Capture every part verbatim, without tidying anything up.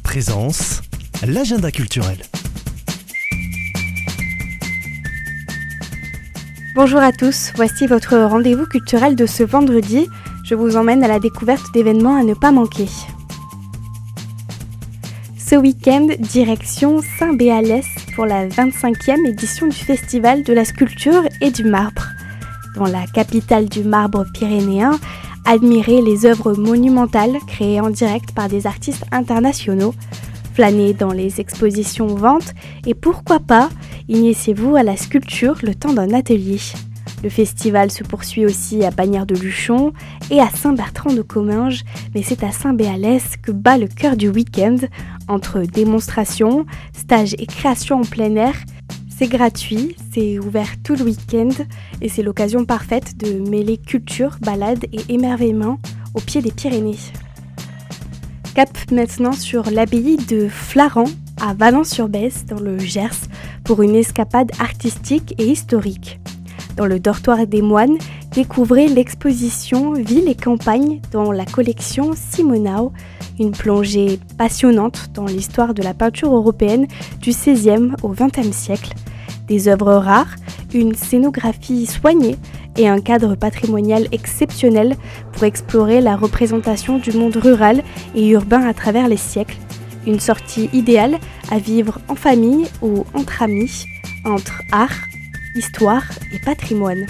Présence, l'agenda culturel. Bonjour à tous, voici votre rendez-vous culturel de ce vendredi. Je vous emmène à la découverte d'événements à ne pas manquer. Ce week-end, direction Saint-Béalès pour la vingt-cinquième édition du Festival de la sculpture et du marbre. Dans la capitale du marbre pyrénéen, admirez les œuvres monumentales créées en direct par des artistes internationaux, flânez dans les expositions ventes et pourquoi pas, initiez-vous à la sculpture le temps d'un atelier. Le festival se poursuit aussi à Bagnères-de-Luchon et à Saint-Bertrand-de-Comminges, mais c'est à Saint-Béalès que bat le cœur du week-end, entre démonstrations, stages et créations en plein air. C'est gratuit, c'est ouvert tout le week-end et c'est l'occasion parfaite de mêler culture, balade et émerveillement au pied des Pyrénées. Cap maintenant sur l'abbaye de Flaran à Valence-sur-Bèze dans le Gers pour une escapade artistique et historique. Dans le dortoir des moines, découvrez l'exposition Ville et campagne dans la collection Simonau, une plongée passionnante dans l'histoire de la peinture européenne du seizième au vingtième siècle. Des œuvres rares, une scénographie soignée et un cadre patrimonial exceptionnel pour explorer la représentation du monde rural et urbain à travers les siècles. Une sortie idéale à vivre en famille ou entre amis, entre art, histoire et patrimoine.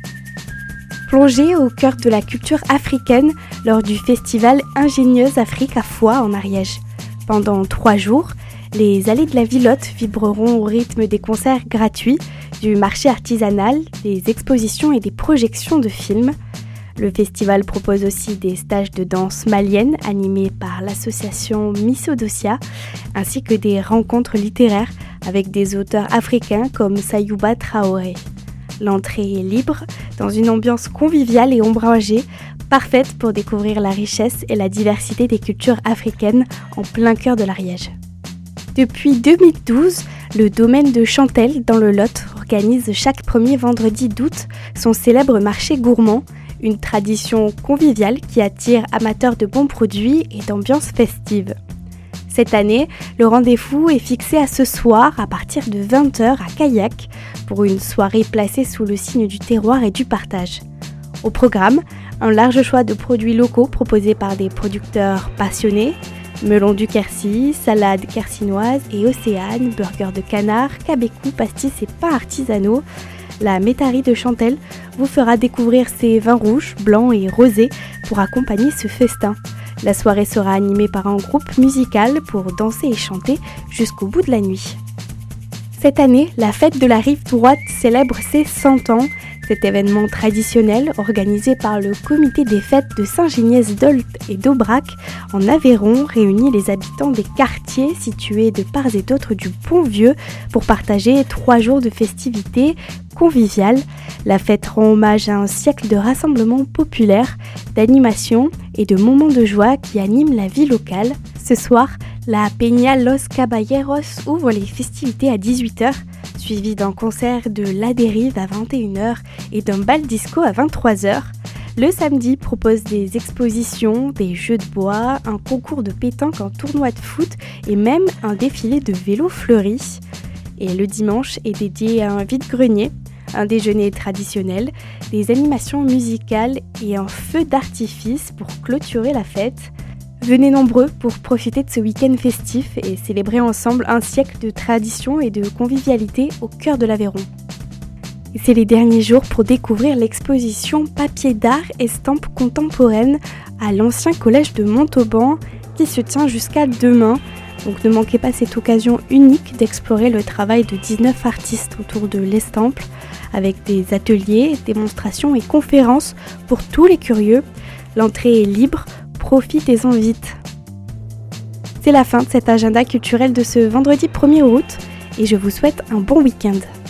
Plongez au cœur de la culture africaine lors du festival Ingénieuse Afrique à Foix en Ariège. Pendant trois jours, les allées de la Villotte vibreront au rythme des concerts gratuits, du marché artisanal, des expositions et des projections de films. Le festival propose aussi des stages de danse malienne animés par l'association Missodosia, ainsi que des rencontres littéraires avec des auteurs africains comme Sayouba Traoré. L'entrée est libre, dans une ambiance conviviale et ombragée, parfaite pour découvrir la richesse et la diversité des cultures africaines en plein cœur de l'Ariège. Depuis deux mille douze, le domaine de Chantelle, dans le Lot, organise chaque premier vendredi d'août son célèbre marché gourmand, une tradition conviviale qui attire amateurs de bons produits et d'ambiance festive. Cette année, le rendez-vous est fixé à ce soir à partir de vingt heures à Caillac pour une soirée placée sous le signe du terroir et du partage. Au programme, un large choix de produits locaux proposés par des producteurs passionnés, melons du Quercy, salades quercinoises et océanes, burgers de canard, cabecou, pastis et pains artisanaux. La métairie de Chantelle vous fera découvrir ses vins rouges, blancs et rosés pour accompagner ce festin. La soirée sera animée par un groupe musical pour danser et chanter jusqu'au bout de la nuit. Cette année, la fête de la Rive Droite célèbre ses cent ans. Cet événement traditionnel, organisé par le comité des fêtes de Saint-Giniès-d'Olt et d'Aubrac en Aveyron, réunit les habitants des quartiers situés de part et d'autre du Pont-Vieux pour partager trois jours de festivités conviviales. La fête rend hommage à un siècle de rassemblements populaires, d'animation et de moments de joie qui animent la vie locale. Ce soir, la Peña Los Caballeros ouvre les festivités à dix-huit heures, suivi d'un concert de La Dérive à vingt et une heures et d'un bal disco à vingt-trois heures. Le samedi propose des expositions, des jeux de bois, un concours de pétanque, un tournoi de foot et même un défilé de vélos fleuris. Et le dimanche est dédié à un vide-grenier, un déjeuner traditionnel, des animations musicales et un feu d'artifice pour clôturer la fête. Venez nombreux pour profiter de ce week-end festif et célébrer ensemble un siècle de tradition et de convivialité au cœur de l'Aveyron. Et c'est les derniers jours pour découvrir l'exposition Papier d'art estampes contemporaines à l'ancien collège de Montauban qui se tient jusqu'à demain. Donc ne manquez pas cette occasion unique d'explorer le travail de dix-neuf artistes autour de l'estampe avec des ateliers, démonstrations et conférences pour tous les curieux. L'entrée est libre. Profitez-en vite. C'est la fin de cet agenda culturel de ce vendredi premier août et je vous souhaite un bon week-end.